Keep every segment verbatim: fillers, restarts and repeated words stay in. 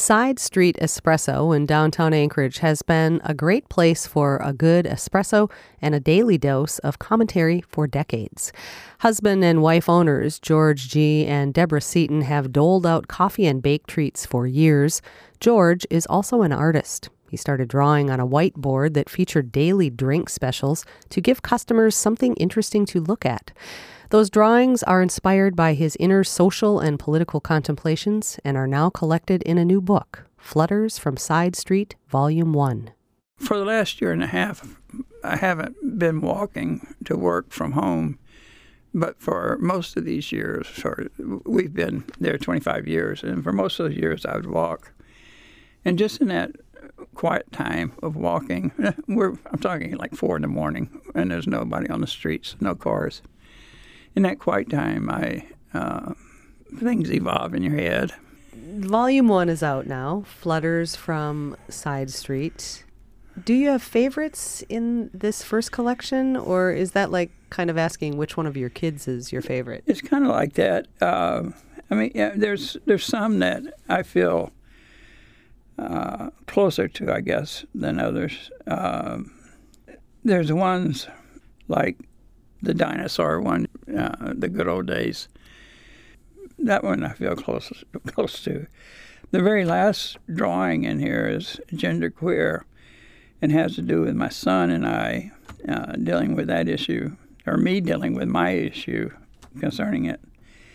Side Street Espresso in downtown Anchorage has been a great place for a good espresso and a daily dose of commentary for decades. Husband and wife owners George G. and Deborah Seaton have doled out coffee and baked treats for years. George is also an artist. He started drawing on a whiteboard that featured daily drink specials to give customers something interesting to look at. Those drawings are inspired by his inner social and political contemplations and are now collected in a new book, Flutters from Side Street, Volume one. For the last year and a half, I haven't been walking to work from home, but for most of these years, for, we've been there twenty-five years, and for most of those years I would walk. And just in that quiet time of walking, we're, I'm talking like four in the morning, and there's nobody on the streets, no cars. In that quiet time, I uh, things evolve in your head. Volume one is out now, Flutters from Side Street. Do you have favorites in this first collection, or is that like kind of asking which one of your kids is your favorite? It's kind of like that. Uh, I mean, yeah, there's there's some that I feel uh, closer to, I guess, than others. Uh, there's ones like the dinosaur one, uh, the good old days. That one I feel close close to. The very last drawing in here is genderqueer and has to do with my son and I uh, dealing with that issue, or me dealing with my issue concerning it.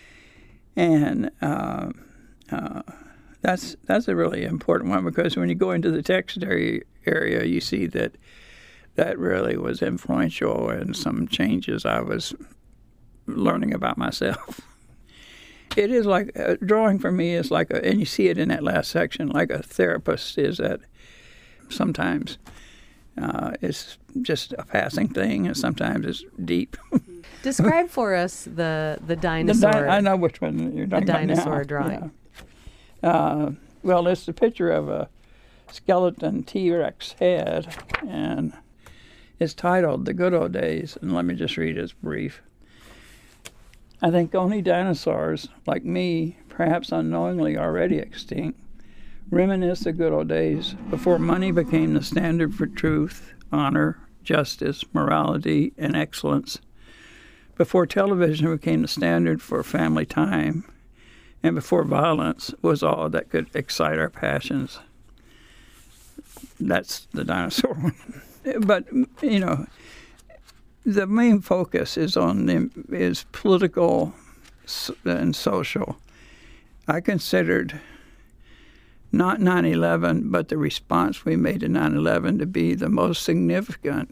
And uh, uh, that's that's a really important one, because when you go into the text area, area you see that that really was influential in some changes I was learning about myself. It is like, uh, drawing for me is like, a, and you see it in that last section, like a therapist is that sometimes uh, it's just a passing thing, and sometimes it's deep. Describe for us the, the dinosaur. The di- I know which one you're talking the about now. dinosaur drawing. Yeah. Uh, well, it's a picture of a skeleton T-Rex head, and it's titled The Good Old Days, and let me just read it. It's brief. I think only dinosaurs, like me, perhaps unknowingly already extinct, reminisce the good old days before money became the standard for truth, honor, justice, morality, and excellence, before television became the standard for family time, and before violence was all that could excite our passions. That's the dinosaur one. But, you know, the main focus is on the, is political and social. I considered not nine eleven, but the response we made to nine eleven to be the most significant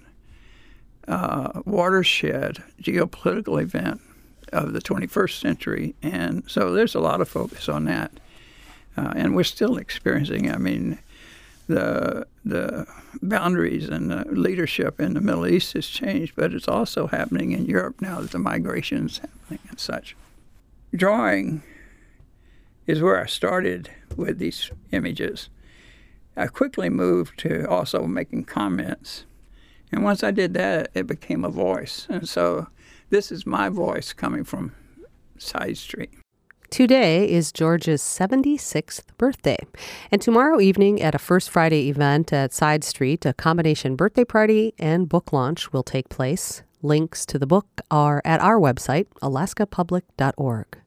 uh, watershed geopolitical event of the twenty-first century. And so there's a lot of focus on that. Uh, and we're still experiencing, I mean, the the boundaries and the leadership in the Middle East has changed, but it's also happening in Europe now that the migration is happening and such. Drawing is where I started with these images. I quickly moved to also making comments. And once I did that, it became a voice. And so this is my voice coming from Side Street. Today is George's seventy-sixth birthday, and tomorrow evening at a First Friday event at Side Street, a combination birthday party and book launch will take place. Links to the book are at our website, alaska public dot org.